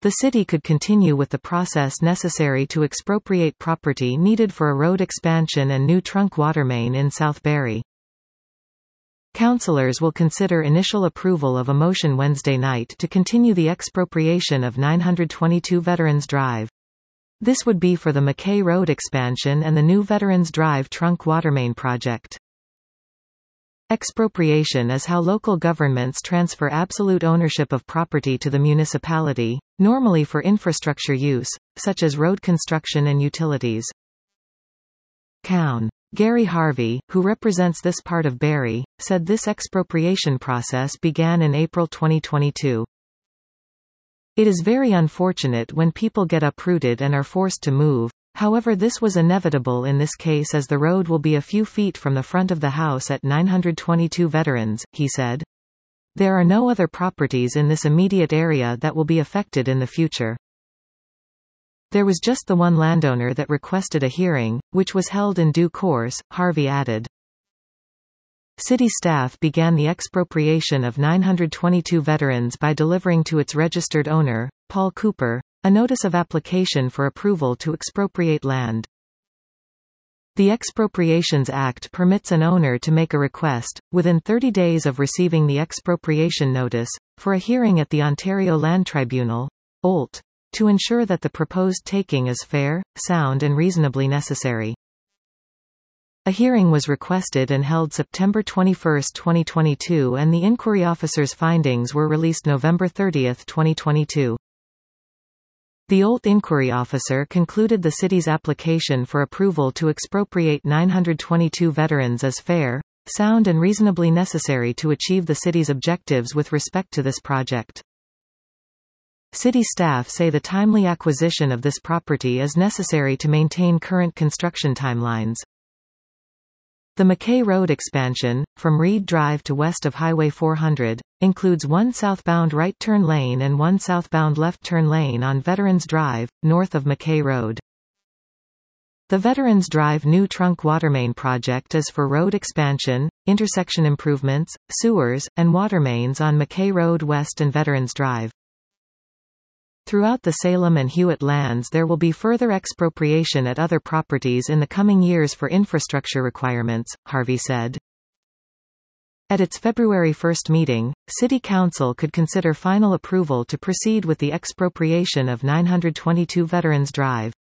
The city could continue with the process necessary to expropriate property needed for a road expansion and new trunk water main in South Barrie. Councillors will consider initial approval of a motion Wednesday night to continue the expropriation of 922 Veterans Drive. This would be for the Mackay Road expansion and the new Veterans Drive trunk water main project. Expropriation is how local governments transfer absolute ownership of property to the municipality, normally for infrastructure use, such as road construction and utilities. Coun. Gary Harvey, who represents this part of Barrie, said this expropriation process began in April 2022. It is very unfortunate when people get uprooted and are forced to move. However, this was inevitable in this case as the road will be a few feet from the front of the house at 922 Veterans, he said. There are no other properties in this immediate area that will be affected in the future. There was just the one landowner that requested a hearing, which was held in due course, Harvey added. City staff began the expropriation of 922 Veterans by delivering to its registered owner, Paul Cooper, a notice of application for approval to expropriate land. The Expropriations Act permits an owner to make a request, within 30 days of receiving the expropriation notice, for a hearing at the Ontario Land Tribunal, OLT, to ensure that the proposed taking is fair, sound and reasonably necessary. A hearing was requested and held September 21, 2022, and the inquiry officer's findings were released November 30, 2022. The OLT inquiry officer concluded the city's application for approval to expropriate 922 Veterans as fair, sound and reasonably necessary to achieve the city's objectives with respect to this project. City staff say the timely acquisition of this property is necessary to maintain current construction timelines. The Mackay Road expansion, from Reed Drive to west of Highway 400, includes one southbound right turn lane and one southbound left turn lane on Veterans Drive, north of Mackay Road. The Veterans Drive new trunk water main project is for road expansion, intersection improvements, sewers, and water mains on Mackay Road West and Veterans Drive. Throughout the Salem and Hewitt lands there will be further expropriation at other properties in the coming years for infrastructure requirements, Harvey said. At its February 1 meeting, City Council could consider final approval to proceed with the expropriation of 922 Veterans Drive.